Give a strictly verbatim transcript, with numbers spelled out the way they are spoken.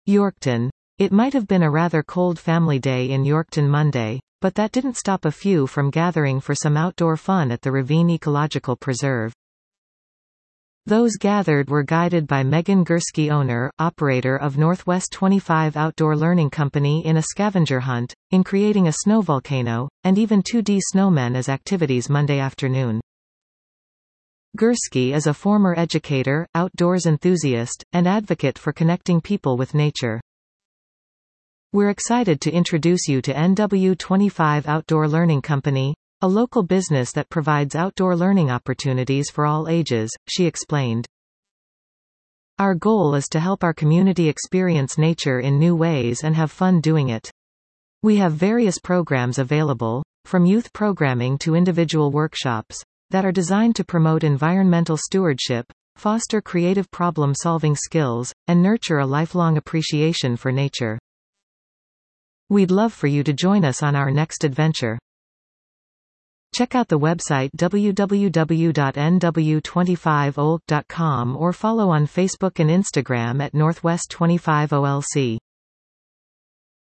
Yorkton. It might have been a rather cold family day in Yorkton Monday, but that didn't stop a few from gathering for some outdoor fun at the Ravine Ecological Preserve. Those gathered were guided by Megan Gursky, owner, operator of Northwest twenty-five Outdoor Learning Company, in a scavenger hunt, in creating a snow volcano, and even two D snowmen as activities Monday afternoon. Gursky is a former educator, outdoors enthusiast, and advocate for connecting people with nature. We're excited to introduce you to N W twenty-five Outdoor Learning Company, a local business that provides outdoor learning opportunities for all ages, she explained. Our goal is to help our community experience nature in new ways and have fun doing it. We have various programs available, from youth programming to individual workshops, that are designed to promote environmental stewardship, foster creative problem-solving skills, and nurture a lifelong appreciation for nature. We'd love for you to join us on our next adventure. Check out the website w w w dot n w two five o l c dot com or follow on Facebook and Instagram at Northwest twenty-five O L C.